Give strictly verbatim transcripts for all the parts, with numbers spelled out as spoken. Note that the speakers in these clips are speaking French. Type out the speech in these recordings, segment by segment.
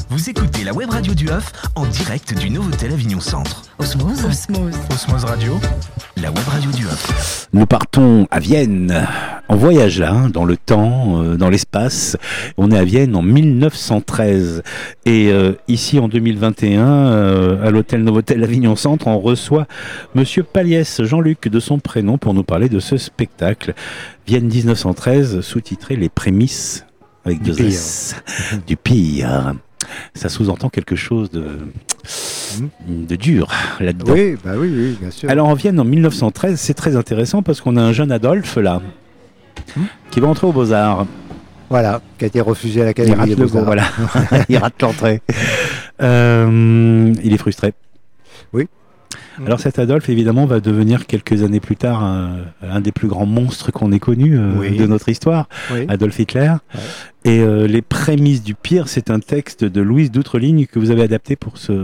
Vous écoutez la web radio du Oeuf en direct du Novotel Avignon Centre. Osmose. Osmose. Osmose Radio, la web radio du Oeuf. Nous partons à Vienne. On voyage là, hein, dans le temps, euh, dans l'espace. On est à Vienne en mille neuf cent treize. Et euh, ici, en deux mille vingt et un, euh, à l'hôtel Novotel Avignon Centre, on reçoit Monsieur Paliès, Jean-Luc de son prénom, pour nous parler de ce spectacle. Vienne dix-neuf cent treize, sous-titré Les prémices, avec du deux pire. S, du pire. Ça sous-entend quelque chose de, de dur là-dedans. Oui, bah oui, oui, bien sûr. Alors en Vienne en mille neuf cent treize, c'est très intéressant parce qu'on a un jeune Adolphe là, hmm qui va entrer aux Beaux-Arts. Voilà, qui a été refusé à Il l'Académie rate des le Beaux-Arts. voilà. Il rate l'entrée. Euh, il est frustré. Oui. Alors cet Adolphe, évidemment, va devenir quelques années plus tard un, un des plus grands monstres qu'on ait connus euh, Oui. de notre histoire, Oui. Adolf Hitler. Ouais. Et euh, Les prémices du pire, c'est un texte de Louise d'Outreligne que vous avez adapté pour ce...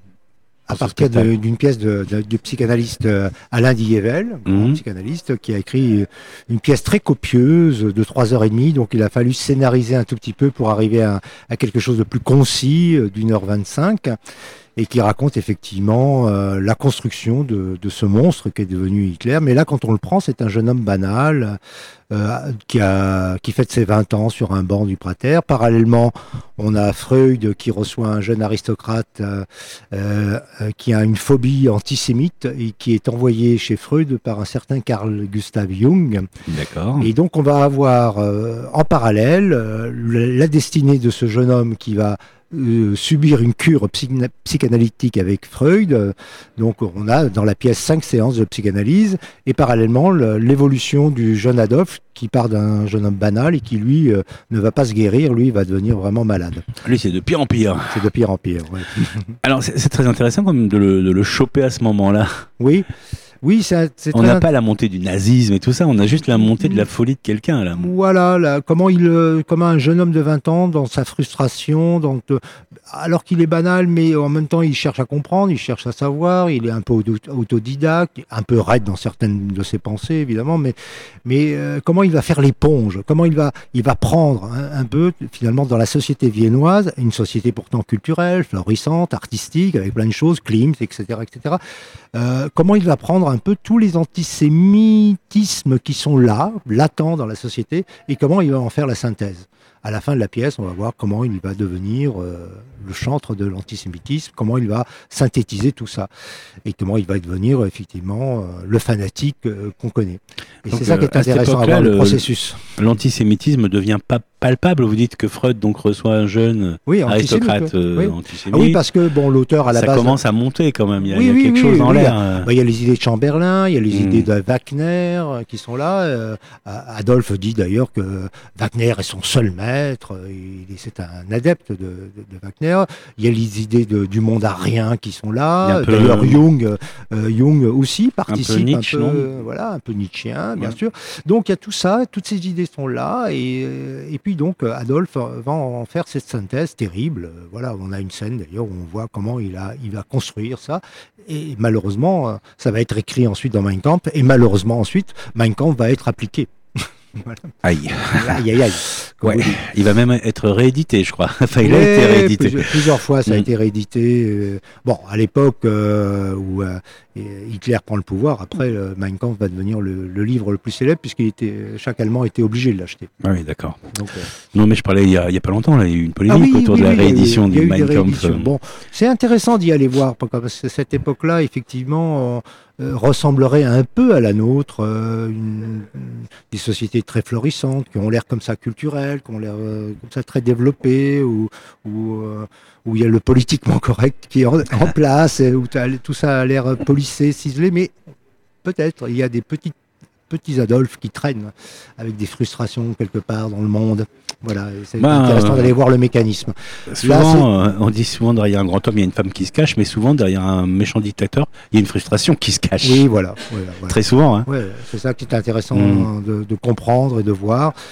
À ce partir de- spectacle. d'une pièce de, de- du psychanalyste euh, Alain Diével, Mhm. un psychanalyste qui a écrit une pièce très copieuse de trois heures et demie. Donc il a fallu scénariser un tout petit peu pour arriver à, à quelque chose de plus concis, euh, d'une heure vingt-cinq, et qui raconte effectivement euh, la construction de, de ce monstre qui est devenu Hitler. Mais là, quand on le prend, c'est un jeune homme banal euh, qui, a, qui fête ses vingt ans sur un banc du Prater. Parallèlement, on a Freud qui reçoit un jeune aristocrate euh, euh, euh, qui a une phobie antisémite et qui est envoyé chez Freud par un certain Carl Gustav Jung. D'accord. Et donc on va avoir euh, en parallèle euh, la, la destinée de ce jeune homme qui va euh, subir une cure psychna- psychanalytique avec Freud. Euh, donc on a dans la pièce cinq séances de psychanalyse et parallèlement le- l'évolution du jeune Adolphe qui part d'un jeune homme banal et qui lui euh, ne va pas se guérir, lui il va devenir vraiment malade. Lui, c'est de pire en pire. C'est de pire en pire. Ouais. Alors c'est c'est très intéressant quand même de le, de le choper à ce moment-là. Oui, oui, c'est, c'est On très n'a pas la montée du nazisme et tout ça, on a juste la montée de la folie de quelqu'un là. Voilà, là, comment il, euh, comment un jeune homme de vingt ans, dans sa frustration, dans, euh, alors qu'il est banal, mais en même temps il cherche à comprendre, il cherche à savoir, il est un peu auto- autodidacte, un peu raide dans certaines de ses pensées évidemment, mais, mais euh, comment il va faire l'éponge, comment il va, il va prendre un, un peu finalement dans la société viennoise, une société pourtant culturelle, florissante, artistique, avec plein de choses, Klimt, et cetera, et cetera. Euh, comment il va prendre un peu tous les antisémitismes qui sont là, latents dans la société, et comment il va en faire la synthèse. À la fin de la pièce, on va voir comment il va devenir euh, le chantre de l'antisémitisme, comment il va synthétiser tout ça, et comment il va devenir effectivement euh, le fanatique euh, qu'on connaît. Et Donc, c'est ça qui est euh, à cette intéressant à époque-là, voir le, le- processus. L'antisémitisme devient pas palpable. Vous dites que Freud donc reçoit un jeune Oui, antisémite, aristocrate oui. euh, Oui. antisémite. Ah oui, parce que bon, l'auteur à la ça base. commence à monter quand même. Il y a, Oui, il y a oui, quelque oui, chose dans oui, l'air. Il y a- euh. bah, il y a les idées de Chamberlain, il y a les Mm. idées de Wagner euh, qui sont là. euh, Adolphe dit d'ailleurs que Wagner est son seul maître. euh, il est- c'est un adepte de, de- de Wagner. Il y a les idées de- du monde arien qui sont Il y a là. un peu- D'ailleurs, Jung, euh, Jung aussi participe un Nietzsche, peu, non euh, voilà, un peu nietzschéen, bien Ouais. sûr. Donc il y a tout ça, toutes ces idées sont là, et, euh, et puis donc Adolphe va en faire cette synthèse terrible. Euh, Voilà, on a une scène d'ailleurs où on voit comment il a, il va construire ça, et malheureusement, euh, ça va être écrit ensuite dans Mein Kampf, et malheureusement ensuite, Mein Kampf va être appliqué. Voilà. Aïe. Aïe, aïe, aïe. Comme Ouais. vous dites. Il va même être réédité, je crois. Enfin, il a Ouais, été réédité. Plusieurs, plusieurs fois, ça a Mm. été réédité. euh, bon, à l'époque euh, où euh, Hitler prend le pouvoir, après, euh, Mein Kampf va devenir le, le livre le plus célèbre, puisqu'il était, chaque Allemand était obligé de l'acheter. Ah oui, d'accord. Donc, euh, Non, mais je parlais il y a, il y a pas longtemps. Là, il y a eu une ah polémique oui, autour oui, de la oui, il y a eu- réédition il y a du eu des Mein Kampf. rééditions. Bon, c'est intéressant d'y aller voir, parce que cette époque-là, effectivement, euh, ressemblerait un peu à la nôtre, euh, une- une- des sociétés très florissantes, qui ont l'air comme ça culturelles, qui ont l'air euh, comme ça très développées, où, où, euh, où il y a le politiquement correct qui est en, en place, et où t'as- tout ça a l'air policé, ciselé, mais peut-être il y a des petites petits Adolphes qui traînent avec des frustrations quelque part dans le monde. Voilà, et c'est Ben, intéressant euh, d'aller voir le mécanisme. Souvent, euh, on dit souvent derrière un grand homme, il y a une femme qui se cache, mais souvent derrière un méchant dictateur, il y a une frustration qui se cache. Oui, voilà. voilà, voilà. Très souvent. Hein. Ouais, c'est ça qui est intéressant Mm. de, de comprendre et de voir.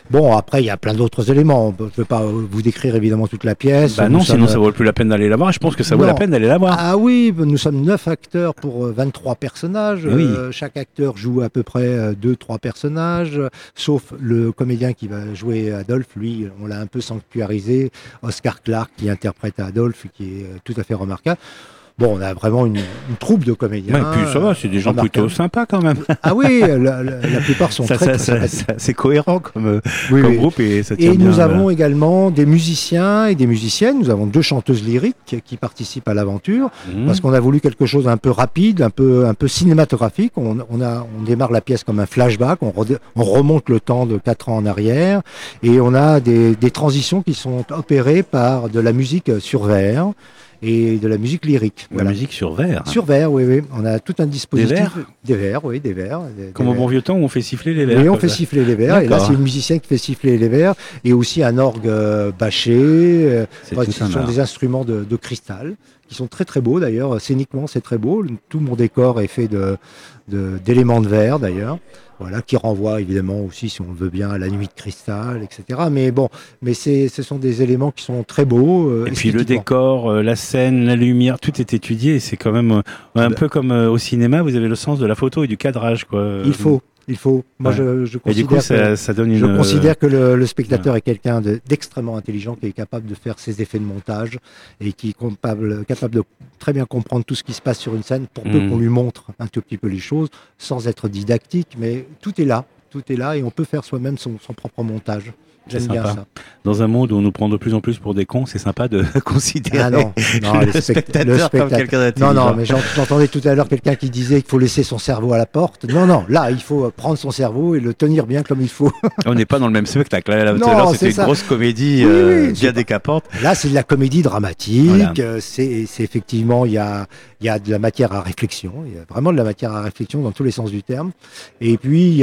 Bon, après, il y a plein d'autres éléments. Je ne vais pas vous décrire évidemment toute la pièce. Bah Nous non, sommes- sinon ça vaut plus la peine d'aller la voir. Je pense que ça vaut Non. la peine d'aller la voir. Ah oui, nous sommes neuf acteurs pour euh, vingt-trois personnages. Oui. Euh, chaque acteur joue à peu près euh, deux, trois personnages, euh, sauf le comédien qui va jouer Adolphe. Lui, on l'a un peu sanctuarisé. Oscar Clarke qui interprète Adolphe, qui est euh, tout à fait remarquable. Bon, on a vraiment une, une troupe de comédiens. Ouais, et puis ça va, c'est des gens remarquables. plutôt sympas quand même. Ah oui, la, la- la plupart sont Ça, très, ça, très ça, sympathiques. ça- c'est cohérent comme, euh, Oui, comme oui. groupe et ça tient Et bien. nous avons voilà. également des musiciens et des musiciennes. Nous avons deux chanteuses lyriques qui participent à l'aventure Mmh. parce qu'on a voulu quelque chose un peu rapide, un peu, un peu cinématographique. On, on, a, on démarre la pièce comme un flashback, on, redé- on remonte le temps de quatre ans en arrière et on a des, des transitions qui sont opérées par de la musique sur verre et de la musique lyrique. La Voilà. musique sur verre. Sur verre, oui, oui. On a tout un dispositif. verres Des verres, oui, des verres. des- des Comme au verres. bon vieux temps où on fait siffler les verres. Oui, on comme fait ça. siffler les verres. Et là, D'accord. c'est une musicienne qui fait siffler les verres. Et aussi un orgue euh, bâché. euh, C'est enfin, tout ce un sont art. des instruments de, de cristal qui sont très très beaux d'ailleurs. Scéniquement, c'est très beau. Tout mon décor est fait de, de- d'éléments de verre d'ailleurs. Voilà, qui renvoie évidemment aussi, si on le veut bien, à la nuit de cristal, et cetera. Mais bon, mais c'est, ce sont des éléments qui sont très beaux. euh, Et puis le esthétiquement. décor, euh, la scène, la lumière, tout est étudié. Et c'est quand même euh, un Ben- peu comme euh, au cinéma, vous avez le sens de la photo et du cadrage. Quoi. Il faut, il faut. Moi, Ouais. je, je Et considère du coup, que- ça, ça donne une. Je euh, considère que le, le spectateur est quelqu'un de- d'extrêmement intelligent, qui est capable de faire ses effets de montage et qui est capable, capable de très bien comprendre tout ce qui se passe sur une scène pour peu Mm. qu'on lui montre un tout petit peu les choses, sans être didactique, mais tout est là, tout est là et on peut faire soi-même son, son propre montage. C'est J'aime bien sympa. ça. Dans un monde où on nous prend de plus en plus pour des cons, c'est sympa de considérer Ah non, non, le, les spect- spectateur le comme spectateur. quelqu'un Non, d'intelligent. non, mais j'en- j'entendais tout à l'heure quelqu'un qui disait qu'il faut laisser son cerveau à la porte. Non, non, là, il faut prendre son cerveau et le tenir bien comme il faut. On n'est pas dans le même spectacle. Là, là, tout Non, à l'heure, c'est c'était une ça. grosse comédie Oui, euh, oui, bien c'est- décapante. Là, c'est de la comédie dramatique. Voilà. euh, C'est c'est effectivement, il y a, il y a de la matière à réflexion. Il y a vraiment de la matière à réflexion dans tous les sens du terme. Et puis, il y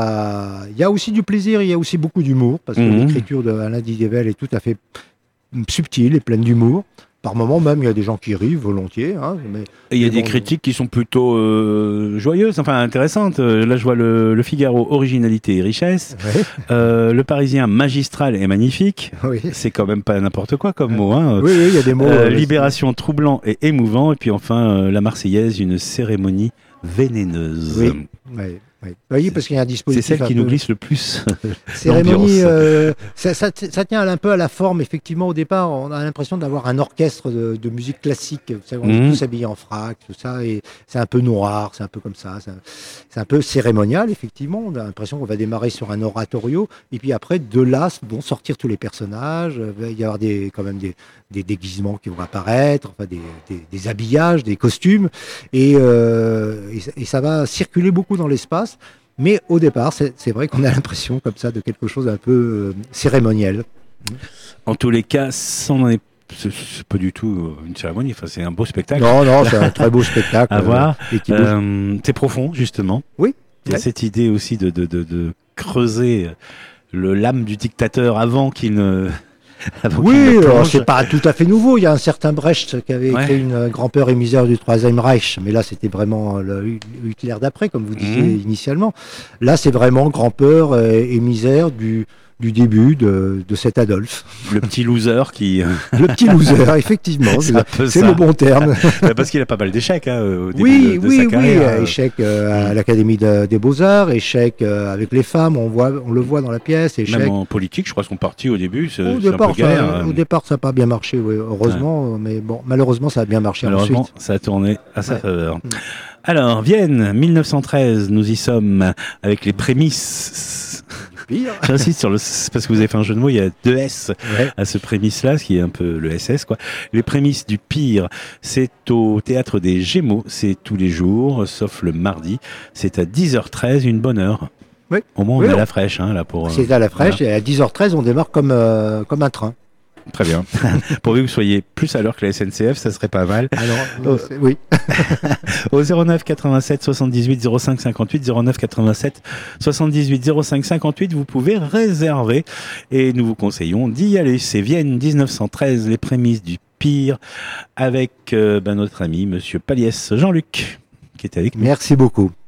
a, il y a aussi du plaisir, il y a aussi beaucoup d'humour, parce que Mhm. l'écriture de Alain Didier-Velle est tout à fait subtile et pleine d'humour. Par moments même, il y a des gens qui rient volontiers. Hein, mais Et il y a Mais des bon, critiques qui sont plutôt euh, joyeuses, enfin intéressantes. Euh, Là, je vois le, le Figaro, originalité et richesse. ouais, Euh, le Parisien, magistral et magnifique. oui. C'est quand même pas n'importe quoi comme mot. Hein. Oui, oui, il y a des mots. Euh, euh, Libération, troublant et émouvant. Et puis enfin, euh, la Marseillaise, une cérémonie vénéneuse. Oui. ouais, ouais. Oui, parce qu'il y a un C'est dispositif. celle un qui peu- nous glisse le plus. Cérémonie, l'ambiance. euh, ça, ça- ça tient un peu à la forme. Effectivement, au départ, on a l'impression d'avoir un orchestre de, de musique classique. Vous savez, on est Mhm. tous habillés en frac, tout ça, et c'est un peu noir, c'est un peu comme ça. C'est un, c'est un peu cérémonial, effectivement. On a l'impression qu'on va démarrer sur un oratorio, et puis après, de là vont sortir tous les personnages. Il va y avoir des, quand même des, des déguisements qui vont apparaître, enfin des, des- des habillages, des costumes, et, euh, et ça- et ça va circuler beaucoup dans l'espace. Mais au départ, c'est c'est vrai qu'on a l'impression comme ça de quelque chose d'un peu euh, cérémoniel. En tous les cas, ça n'en est c'est c'est pas du tout euh, une cérémonie. Enfin, c'est un beau spectacle Non, non, c'est un très beau spectacle. à euh, voir. et qui bouge. Euh, c'est profond, justement. Oui. Il y a Ouais. cette idée aussi de, de, de, de creuser le l'âme du dictateur avant qu'il ne. avant qu'il Oui, ne alors, plonge. c'est pas tout à fait nouveau. Il y a un certain Brecht qui avait Ouais. écrit une euh, grand-peur et misère du Troisième Reich, mais là c'était vraiment le Hitler d'après, comme vous disiez Mhm. initialement. Là, c'est vraiment grand-peur euh, et misère du, du début de, de cet Adolphe. Le petit loser qui. Le petit loser, effectivement, C'est c'est un peu c'est ça. le bon terme. Parce qu'il a pas mal d'échecs hein, au début Oui, de, de oui, sa oui, carrière. euh, échec euh, à l'Académie de- des Beaux-Arts, échec euh, avec les femmes, on, voit, on le voit dans la pièce, échec. Même en politique, je crois, son parti au début, c'est Au c'est un départ, peu galère. ça, hein. au départ, ça n'a pas bien marché, oui, heureusement, mais bon, malheureusement, ça a bien marché Malheureusement, ensuite. ça a tourné à sa Ouais. faveur. Mm. Alors, Vienne, mille neuf cent treize, nous y sommes avec les prémices. Pire. J'insiste sur le S, parce que vous avez fait un jeu de mots, il y a deux S Ouais. à ce prémisse-là, ce qui est un peu le S S, quoi. Les prémices du pire, c'est au Théâtre des Gémeaux, c'est tous les jours, sauf le mardi. C'est à dix heures treize, une bonne heure. Oui. Au moins, on Oui, est à on- la fraîche, hein, là, pour... euh, C'est à la fraîche, et à dix heures treize, on démarre comme, euh, comme un train. Très bien. Pourvu que vous soyez plus à l'heure que la S N C F, ça serait pas mal. Alors, Oh. c'est- oui. Au zéro neuf quatre-vingt-sept soixante-dix-huit zéro cinq cinquante-huit, zéro neuf quatre-vingt-sept soixante-dix-huit zéro cinq cinquante-huit, vous pouvez réserver et nous vous conseillons d'y aller. C'est Vienne dix-neuf cent treize, les prémices du pire, avec euh, ben, notre ami Monsieur Paliès Jean-Luc qui est avec nous. Merci beaucoup.